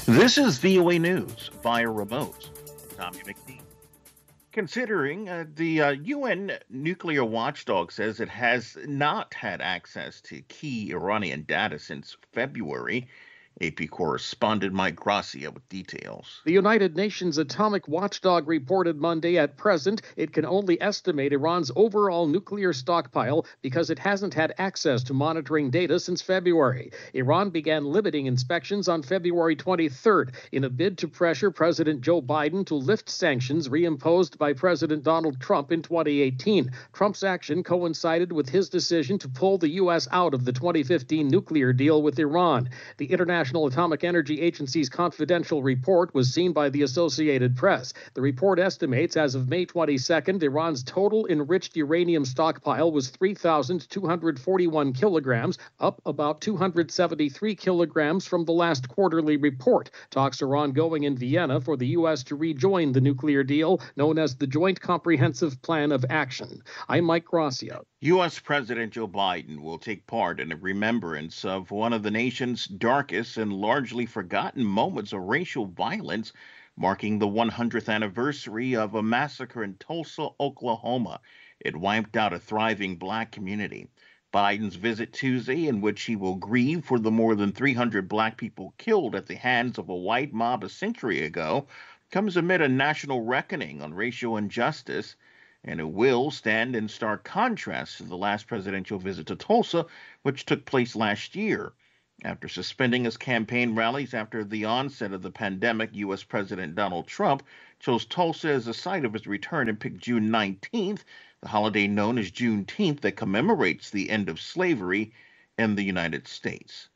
This is VOA News via remote. I'm Tommy McNeil. Considering the UN nuclear watchdog says it has not had access to key Iranian data since February. AP correspondent Mike Gracia with details. The United Nations Atomic Watchdog reported Monday at present it can only estimate Iran's overall nuclear stockpile because it hasn't had access to monitoring data since February. Iran began limiting inspections on February 23rd in a bid to pressure President Joe Biden to lift sanctions reimposed by President Donald Trump in 2018. Trump's action coincided with his decision to pull the U.S. out of the 2015 nuclear deal with Iran. The International Atomic Energy Agency's confidential report was seen by the Associated Press. The report estimates as of May 22nd, Iran's total enriched uranium stockpile was 3,241 kilograms, up about 273 kilograms from the last quarterly report. Talks are ongoing in Vienna for the U.S. to rejoin the nuclear deal known as the Joint Comprehensive Plan of Action. I'm Mike Gracia. U.S. President Joe Biden will take part in a remembrance of one of the nation's darkest and largely forgotten moments of racial violence, marking the 100th anniversary of a massacre in Tulsa, Oklahoma. It wiped out a thriving black community. Biden's visit Tuesday, in which he will grieve for the more than 300 black people killed at the hands of a white mob a century ago, comes amid a national reckoning on racial injustice, and it will stand in stark contrast to the last presidential visit to Tulsa, which took place last year. After suspending his campaign rallies after the onset of the pandemic, U.S. President Donald Trump chose Tulsa as the site of his return and picked June 19th, the holiday known as Juneteenth that commemorates the end of slavery in the United States.